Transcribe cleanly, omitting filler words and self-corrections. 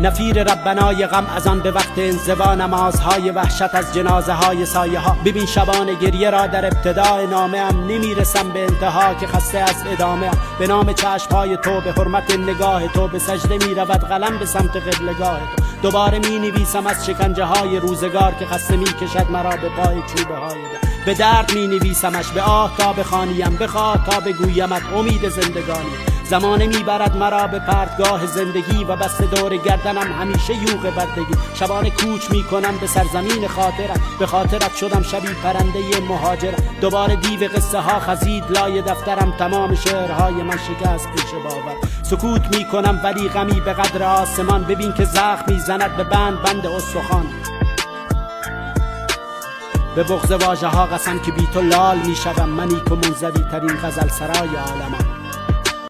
نفیر ربنای غم از آن به وقت انزوا، نمازهای وحشت از جنازه های سایه ها. ببین شبان گریه را در ابتدای نامه ام، نمیرسم به انتها که خسته از ادامه. به نام چشمهای تو، به حرمت نگاه تو، به سجده می رود قلم به سمت قبلگاه تو. دوباره می نویسم از شکنجه های روزگار که خسته می کشد مرا به پای چوبه های به درد می نویسمش، به آه تا بخوانیم، بخواه تا بگویمت امید زندگانی. زمانه میبرد مرا به پرتگاه زندگی و بسته دور گردنم همیشه یوغ بردگی. شبانه کوچ میکنم به سرزمین خاطرت، به خاطرت شدم شبی پرنده مهاجرت. دوباره دیو قصه ها خزید لای دفترم، تمام شعرهای من شکست پیش باور. سکوت میکنم ولی غمی به قدر آسمان، ببین که زخم میزند به بند استخوان. به بغض واژه ها قسم که بی تو لال میشوم، منی که منزوی ترین غزل سرای عالمم.